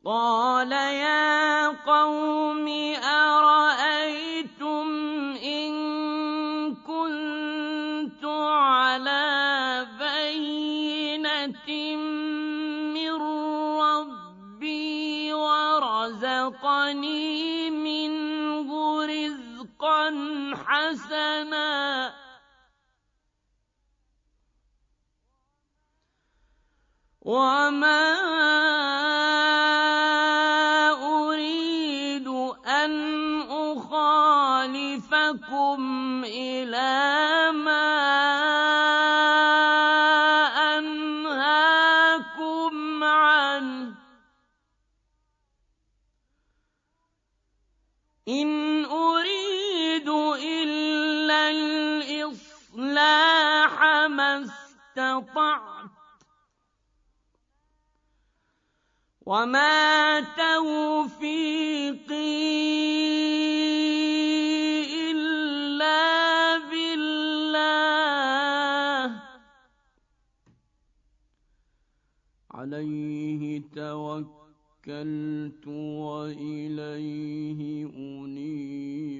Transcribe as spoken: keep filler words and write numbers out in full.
قال يا قوم أرأيتم إن كنت على بينة من ربي ورزقني منه رزقا حسنا وما أريد أن أخالفكم إلى ما أنهاكم عنه إن أريد إلا الإصلاح ما استطعت وما توفيقي إلا بالله عليه توكلت وإليه أنيب.